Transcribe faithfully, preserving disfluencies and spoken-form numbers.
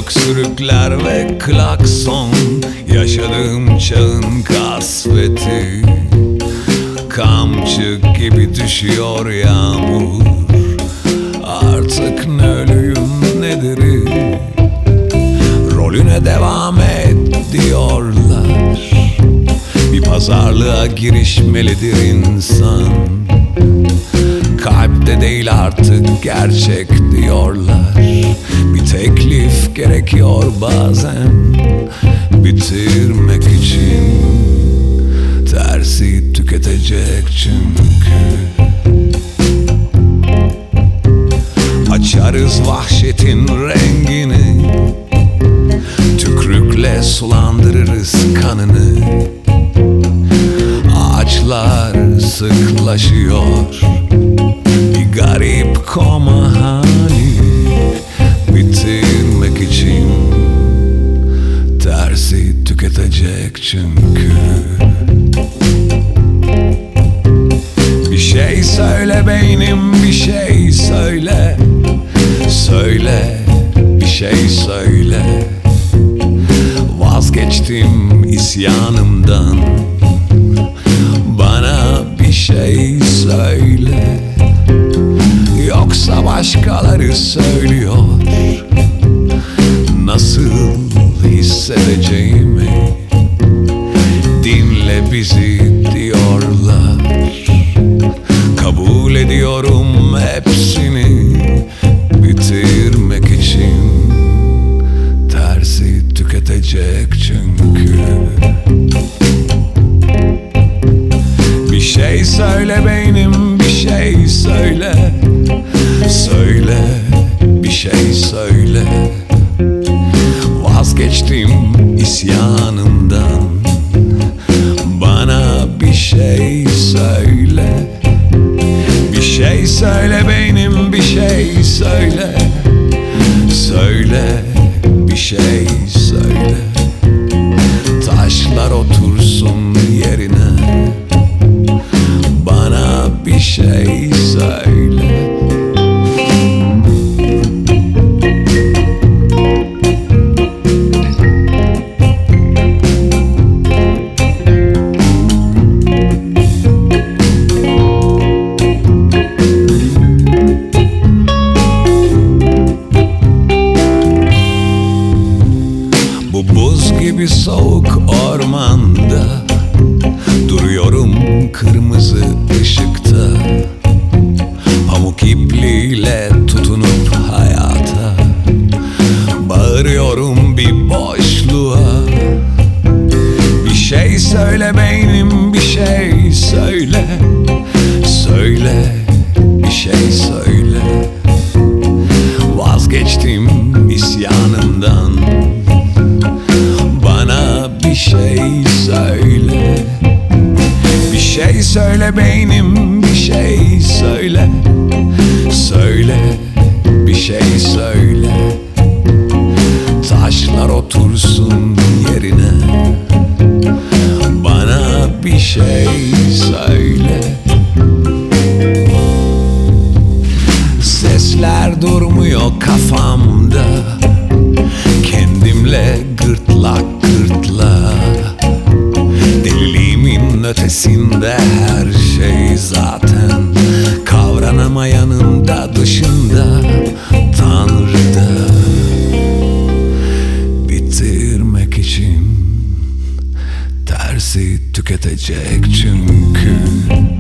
öksürükler ve klakson, yaşadığım çağın kasveti. Kamçı gibi düşüyor yağmur, artık ne ölüyüm ne diri. Rolüne devam et diyorlar, bir pazarlığa girişmelidir insan. Kalpte değil artık gerçek diyorlar, bir teklif gerekiyor bazen bitirmek için. Tersi tüketecek çünkü. Açarız vahşetin rengini, tükrükle sulandırırız kanını. Ağaçlar sıklaşıyor, bir garip koma hali bitirmek için. Tersi tüketecek çünkü. Bir şey söyle beynim, bir şey söyle. Söyle, bir şey söyle. Vazgeçtim isyanımdan, bana bir şey söyle. Yoksa başkaları söylüyor nasıl hissedeceğimi. Dinle bizi diyorlar, kabul ediyorum hepsini bitirmek için. Tersi tüketecek çünkü. Bir şey söyle beynim, bir şey söyle. Söyle, bir şey söyle. Vazgeçtim isyanımdan, bana bir şey söyle. Bir şey söyle beynim, bir şey söyle. Söyle, bir şey söyle. Taşlar otursun yerine, bana bir şey söyle. Bu buz gibi soğuk ormanda duruyorum kırmızı ışıkta. Pamuk ipliğiyle tutunup hayata bağırıyorum bir boşluğa. Bir şey söyle beynim, bir şey söyle. Söyle, bir şey söyle. Vazgeçtim isyanımdan, bana bir şey söyle. Bir şey söyle beynim, bir şey söyle. Söyle, bir şey söyle. Taşlar otursun yerine, bana bir şey söyle. Sesler durmuyor kafamda, kendimle gırtlak gırtlağa. Deliliğimin ötesinde her şey zaten, kavranamayanın da dışında Tanrı'da. Bitirmek için tersi tüketecek çünkü.